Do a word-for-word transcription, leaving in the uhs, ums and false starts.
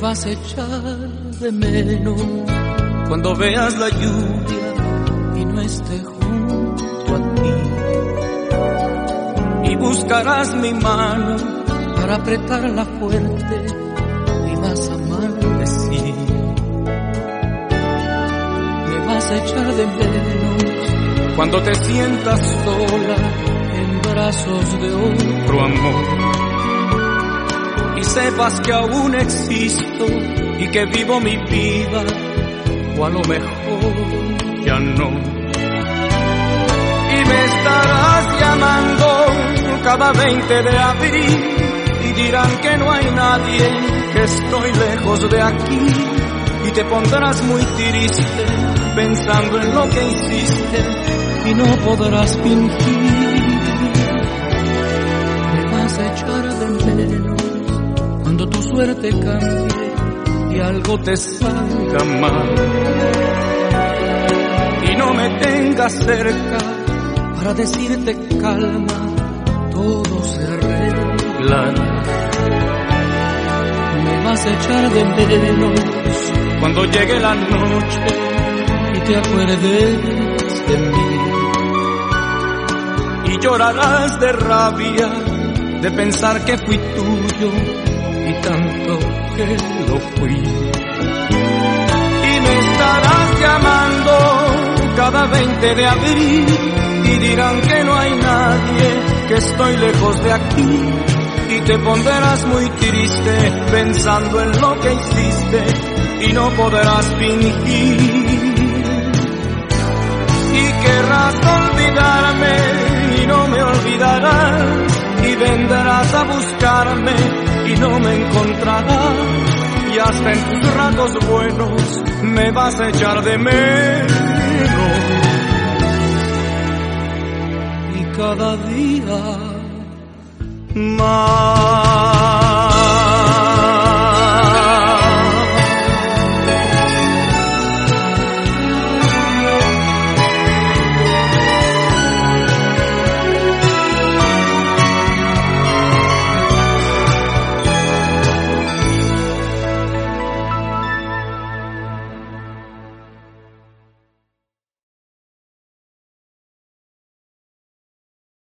vas a echar de menos cuando veas la lluvia y no esté junto a ti. Y buscarás mi mano para apretarla fuerte y vas a maldecir. Me vas a echar de menos cuando te sientas sola en brazos de otro amor y sepas que aún existo y que vivo mi vida, o a lo mejor ya no. Y me estarás llamando cada veinte de abril y dirán que no hay nadie, que estoy lejos de aquí, y te pondrás muy triste pensando en lo que hiciste y no podrás fingir. Me vas a echar de menos cuando tu suerte cambie y algo te salga mal y no me tengas cerca para decirte calma, todo se arreglará. Me vas a echar de menos cuando llegue la noche y te acuerdes de mí, y llorarás de rabia de pensar que fui tuyo y tanto que lo fui. Y me estarás llamando cada veinte de abril y dirán que no hay nadie, que estoy lejos de aquí, y te pondrás muy triste pensando en lo que hiciste y no podrás fingir. Y querrás olvidarme y no me olvidarás, y vendrás a buscarme y no me encontrarás, y hasta en tus ratos buenos me vas a echar de menos. Y cada día más.